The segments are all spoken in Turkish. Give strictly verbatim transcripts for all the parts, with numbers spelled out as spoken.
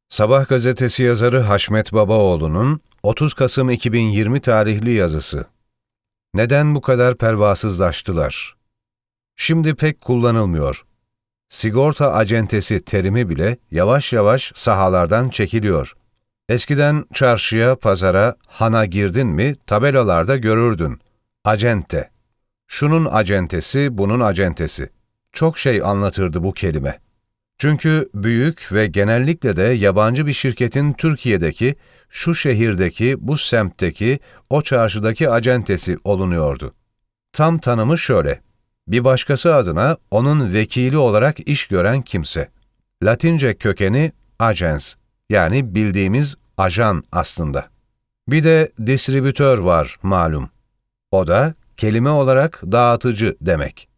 Sabah gazetesi yazarı Haşmet Babaoğlu'nun otuz Kasım iki bin yirmi tarihli yazısı. Neden bu kadar pervasızlaştılar? Şimdi pek kullanılmıyor. Sigorta acentesi terimi bile yavaş yavaş sahalardan çekiliyor. Eskiden çarşıya, pazara, hana girdin mi tabelalarda görürdün. Acente. Şunun acentesi, bunun acentesi. Çok şey anlatırdı bu kelime. Çünkü büyük ve genellikle de yabancı bir şirketin Türkiye'deki, şu şehirdeki, bu semtteki, o çarşıdaki acentesi olunuyordu. Tam tanımı şöyle: bir başkası adına onun vekili olarak iş gören kimse. Latince kökeni agens, yani bildiğimiz ajan aslında. Bir de distribütör var malum. O da kelime olarak dağıtıcı demek.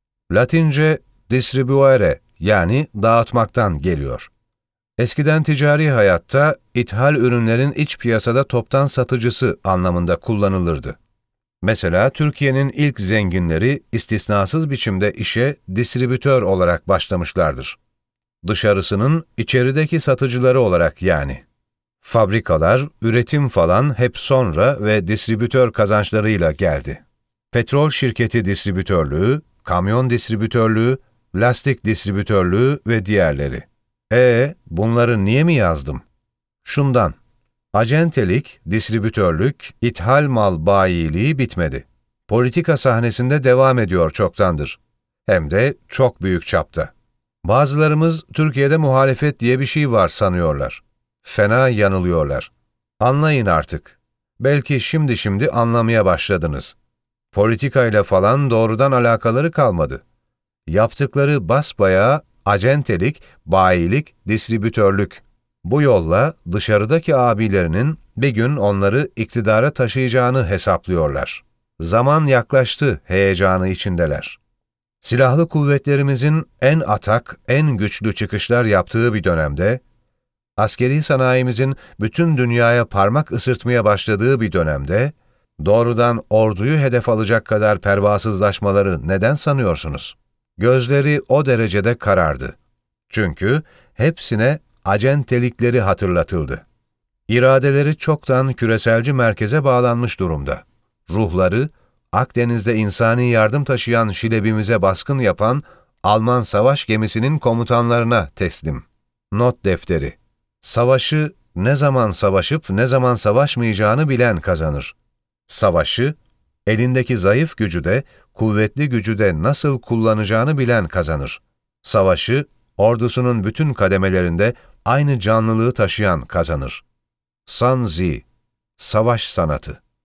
Latince distribuere, yani dağıtmaktan geliyor. Eskiden ticari hayatta ithal ürünlerin iç piyasada toptan satıcısı anlamında kullanılırdı. Mesela Türkiye'nin ilk zenginleri istisnasız biçimde işe distribütör olarak başlamışlardır. Dışarısının içerideki satıcıları olarak yani. Fabrikalar, üretim falan hep sonra ve distribütör kazançlarıyla geldi. Petrol şirketi distribütörlüğü, kamyon distribütörlüğü, lastik distribütörlüğü ve diğerleri. E bunları niye mi yazdım? Şundan: acentelik, distribütörlük, ithal mal bayiliği bitmedi. Politika sahnesinde devam ediyor çoktandır. Hem de çok büyük çapta. Bazılarımız Türkiye'de muhalefet diye bir şey var sanıyorlar. Fena yanılıyorlar. Anlayın artık. Belki şimdi şimdi anlamaya başladınız. Politikayla falan doğrudan alakaları kalmadı. Yaptıkları basbayağı acentelik, bayilik, distribütörlük. Bu yolla dışarıdaki abilerinin bir gün onları iktidara taşıyacağını hesaplıyorlar. Zaman yaklaştı heyecanı içindeler. Silahlı kuvvetlerimizin en atak, en güçlü çıkışlar yaptığı bir dönemde, askeri sanayimizin bütün dünyaya parmak ısırtmaya başladığı bir dönemde, doğrudan orduyu hedef alacak kadar pervasızlaşmaları neden sanıyorsunuz? Gözleri o derecede karardı. Çünkü hepsine acentelikleri hatırlatıldı. İradeleri çoktan küreselci merkeze bağlanmış durumda. Ruhları, Akdeniz'de insani yardım taşıyan şilebimize baskın yapan Alman savaş gemisinin komutanlarına teslim. Not defteri. Savaşı ne zaman savaşıp ne zaman savaşmayacağını bilen kazanır. Savaşı, elindeki zayıf gücü de, kuvvetli gücü de nasıl kullanacağını bilen kazanır. Savaşı, ordusunun bütün kademelerinde aynı canlılığı taşıyan kazanır. Sun Tzu, Savaş Sanatı.